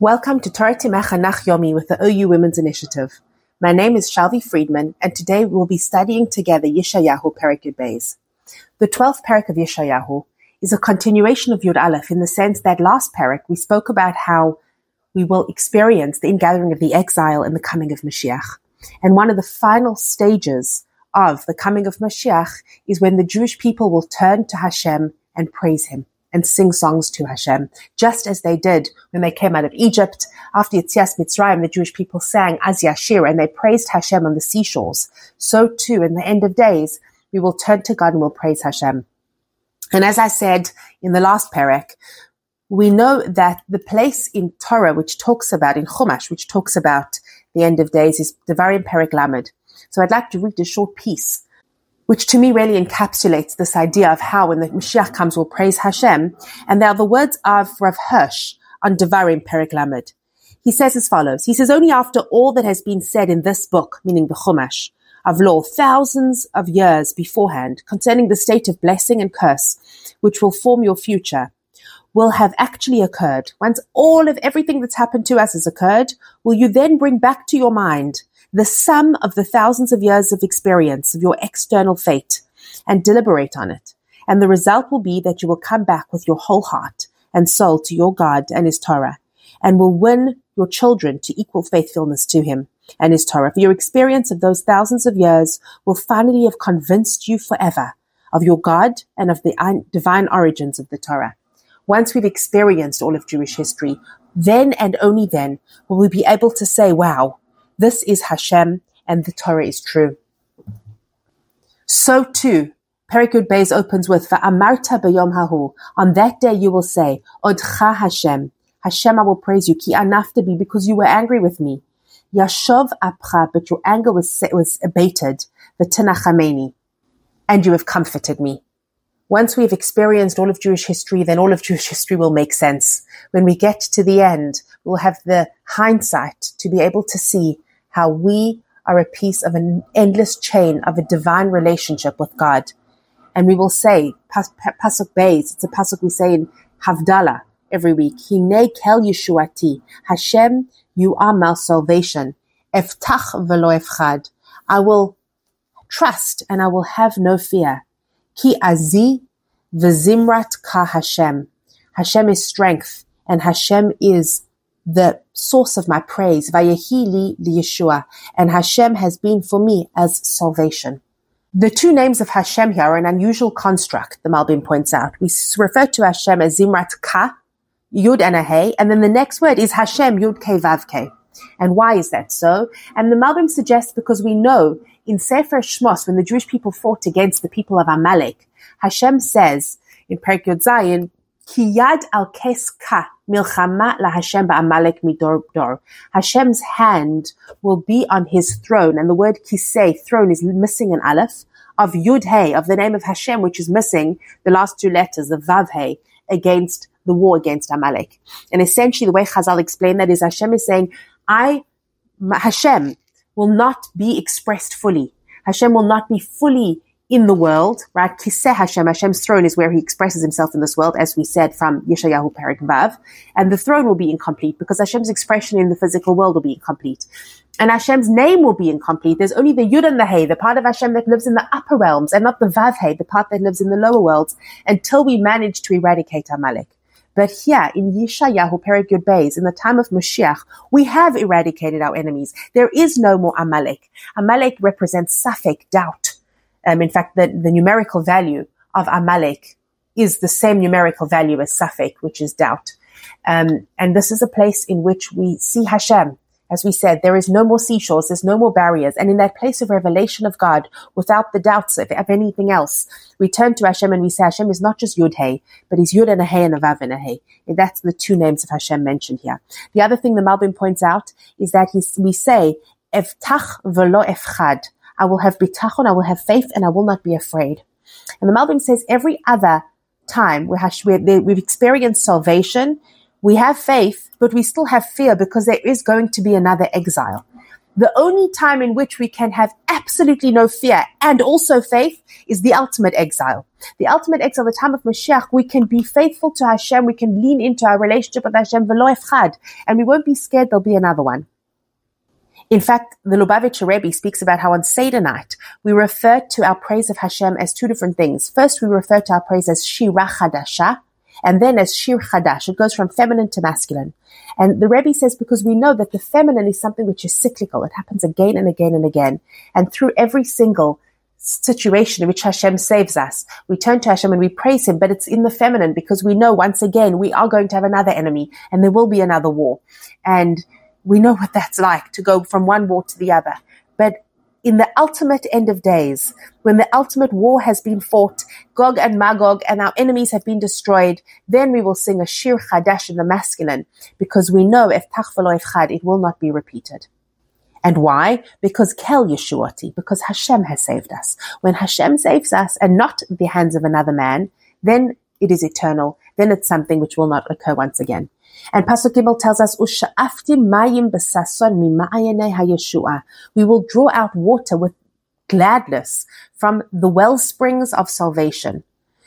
Welcome to Torah Timach Hanach Yomi with the OU Women's Initiative. My name is Shalvi Friedman, and today we'll be studying together Yeshayahu Perek Yud Beis. The 12th Perek of Yeshayahu is a continuation of Yud Aleph in the sense that last Perek we spoke about how we will experience the ingathering of the exile and the coming of Mashiach. And one of the final stages of the coming of Mashiach is when the Jewish people will turn to Hashem and praise Him and sing songs to Hashem, just as they did when they came out of Egypt. After Yetzias Mitzrayim, the Jewish people sang Az Yashir, and they praised Hashem on the seashores. So too, in the end of days, we will turn to God and will praise Hashem. And as I said in the last Perek, we know that the place in Torah which talks about, in Chumash, which talks about the end of days is Devarim Perek Lamed. So I'd like to read a short piece which to me really encapsulates this idea of how when the Mashiach comes, we'll praise Hashem. And they are the words of Rav Hirsch on Devarim Perek Lamed. He says as follows. He says, only after all that has been said in this book, meaning the Chumash, of law, thousands of years beforehand, concerning the state of blessing and curse, which will form your future, will have actually occurred. Once all of everything that's happened to us has occurred, will you then bring back to your mind the sum of the thousands of years of experience of your external fate and deliberate on it. And the result will be that you will come back with your whole heart and soul to your God and His Torah, and will win your children to equal faithfulness to Him and His Torah. For your experience of those thousands of years will finally have convinced you forever of your God and of the divine origins of the Torah. Once we've experienced all of Jewish history, then and only then will we be able to say, wow, this is Hashem, and the Torah is true. So too, Perek Yud Beis opens with, Va'amarta b'yom hahu. On that day you will say, Odcha Hashem. Hashem, I will praise you. Ki anafta bi, because you were angry with me. Yashov apcha, but your anger was abated. V'tenachameni, and you have comforted me. Once we've experienced all of Jewish history, then all of Jewish history will make sense. When we get to the end, we'll have the hindsight to be able to see how we are a piece of an endless chain of a divine relationship with God. And we will say, Pasuk Beis, it's a Pasuk we say in Havdalah every week, Hinei kel Yeshuati, Hashem, you are my salvation. Eftach v'lo efchad, I will trust and I will have no fear. Ki azi v'zimrat ka Hashem. Hashem is strength, and Hashem is the source of my praise. Vayehi li Yeshua, and Hashem has been for me as salvation. The two names of Hashem here are an unusual construct, the Malbim points out. We refer to Hashem as Zimrat Ka, Yud and a Hey, and then the next word is Hashem, Yud Ke Vav Ke. And why is that so? And the Malbim suggests because we know in Sefer Shmos, when the Jewish people fought against the people of Amalek, Hashem says in Perek Yud Zayin, Ki yad al kes ka milchama la Hashem ba'amalek midor dor. Hashem's hand will be on His throne, and the word kisei, throne, is missing an aleph, of Yud Hey, of the name of Hashem, which is missing the last two letters of Vav Hey, against the war against Amalek. And essentially the way Chazal explain that is Hashem is saying, Hashem will not be expressed fully. Hashem will not be fully in the world, right? Kiseh Hashem, Hashem's throne is where He expresses Himself in this world, as we said from Yeshayahu Perek Vav, and the throne will be incomplete because Hashem's expression in the physical world will be incomplete. And Hashem's name will be incomplete. There's only the Yud and the Hey, the part of Hashem that lives in the upper realms, and not the Vav Hey, the part that lives in the lower worlds, until we manage to eradicate Amalek. But here in Yeshayahu Perek Yud Beis, in the time of Mashiach, we have eradicated our enemies. There is no more Amalek. Amalek represents Safek, doubt. In fact, the numerical value of Amalek is the same numerical value as Safek, which is doubt. And this is a place in which we see Hashem. As we said, there is no more seashores, there's no more barriers. And in that place of revelation of God, without the doubts of anything else, we turn to Hashem and we say Hashem is not just Yud Hey, but He's Yud and a Hey and a Vav and a Hey. And that's the two names of Hashem mentioned here. The other thing the Malbim points out is that we say, Eftach v'lo efchad. I will have bitachon, I will have faith, and I will not be afraid. And the Malbim says every other time we've experienced salvation, we have faith, but we still have fear because there is going to be another exile. The only time in which we can have absolutely no fear and also faith is the ultimate exile. The ultimate exile, the time of Mashiach, we can be faithful to Hashem, we can lean into our relationship with Hashem, v'lo echad, and we won't be scared there'll be another one. In fact, the Lubavitcher Rebbe speaks about how on Seder night, we refer to our praise of Hashem as two different things. First, we refer to our praise as Shira Chadasha, and then as Shir Chadash. It goes from feminine to masculine. And the Rebbe says because we know that the feminine is something which is cyclical. It happens again and again and again. And through every single situation in which Hashem saves us, we turn to Hashem and we praise Him, but it's in the feminine because we know once again we are going to have another enemy and there will be another war. And we know what that's like to go from one war to the other. But in the ultimate end of days, when the ultimate war has been fought, Gog and Magog and our enemies have been destroyed, then we will sing a Shir Chadash in the masculine, because we know Eftach v'lo echad, it will not be repeated. And why? Because Kel Yeshuati, because Hashem has saved us. When Hashem saves us and not the hands of another man, then it is eternal. Then it's something which will not occur once again. And Pasuk Gimel tells us, "Usha'afti mayim b'sason mima'ayanei hayeshua." We will draw out water with gladness from the well springs of salvation.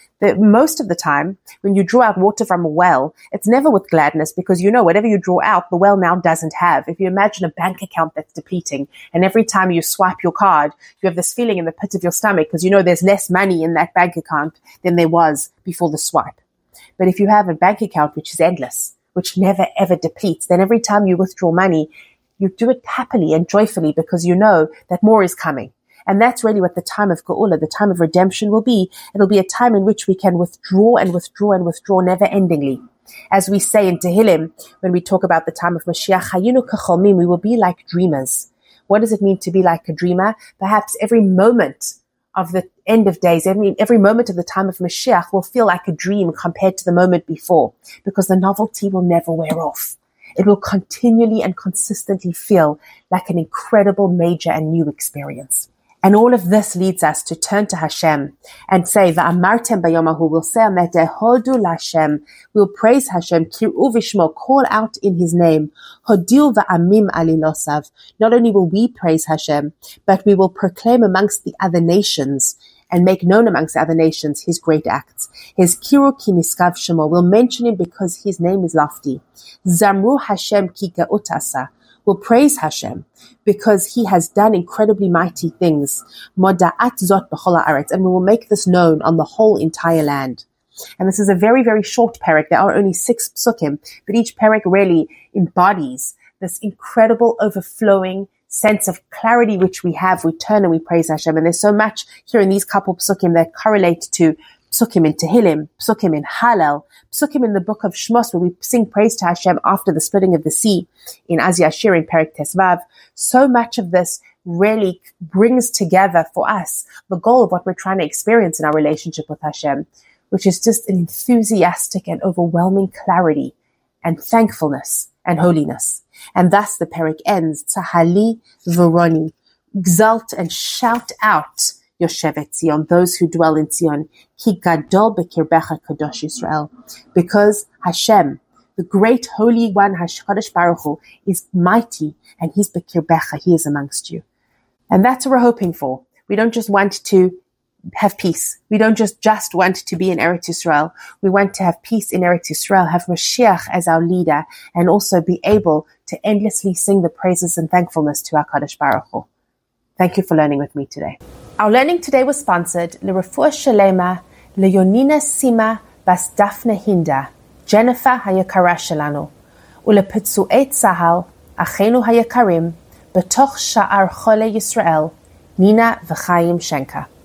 Most of the time, when you draw out water from a well, it's never with gladness because you know whatever you draw out, the well now doesn't have. If you imagine a bank account that's depleting, and every time you swipe your card, you have this feeling in the pit of your stomach because you know there's less money in that bank account than there was before the swipe. But if you have a bank account which is endless, which never ever depletes, then every time you withdraw money, you do it happily and joyfully because you know that more is coming. And that's really what the time of Geula, the time of redemption will be. It'll be a time in which we can withdraw and withdraw and withdraw never endingly. As we say in Tehillim, when we talk about the time of Mashiach, Hayinu kacholmim, we will be like dreamers. What does it mean to be like a dreamer? Perhaps every moment of the end of days, every moment of the time of Mashiach will feel like a dream compared to the moment before, because the novelty will never wear off. It will continually and consistently feel like an incredible, major and new experience. And all of this leads us to turn to Hashem and say, Va'amartem bayomahu, we'll say, Hodu l'Hashem, we'll praise Hashem, Kir'u v'shmo, call out in His name, Hodiu va'amim alilosav. Not only will we praise Hashem, but we will proclaim amongst the other nations and make known amongst the other nations His great acts. His Kiru ki niskav shemo, we'll mention Him because His name is lofty. Zamru Hashem ki ga'utasa. We'll praise Hashem because He has done incredibly mighty things. Moda'at zot b'chol haaretz, and we will make this known on the whole entire land. And this is a very, very short parak. There are only 6 psukim, but each parak really embodies this incredible overflowing sense of clarity which we have. We turn and we praise Hashem. And there's so much here in these couple psukim that correlate to psukim in Tehillim, psukim in Hallel, psukim in the book of Shmos, where we sing praise to Hashem after the splitting of the sea in Az Yashir in Perek Tesvav. So much of this really brings together for us the goal of what we're trying to experience in our relationship with Hashem, which is just an enthusiastic and overwhelming clarity and thankfulness and holiness. And thus the Perek ends, Tzahali v'roni, exult and shout out, Yoshevet Zion, those who dwell in Zion, Ki gadol bekirbecha kadosh Yisrael, because Hashem, the great holy one, Hakadosh Baruch Hu, is mighty, and He's bekirbecha, He is amongst you. And that's what we're hoping for. We don't just want to have peace. We don't just want to be in Eretz Yisrael. We want to have peace in Eretz Yisrael, have Mashiach as our leader, and also be able to endlessly sing the praises and thankfulness to Hakadosh Baruch Hu. Thank you for learning with me today. Our learning today was sponsored L'Refuah Shalema, Leonina Sima Bas Daphne Hinda, Jennifer Hayakara Shelanu, Ulepetzu'ei Tzahal, Achenu Hayakarim, Betoch Sha'ar Chole Yisrael, Nina v'Chaim Shenka.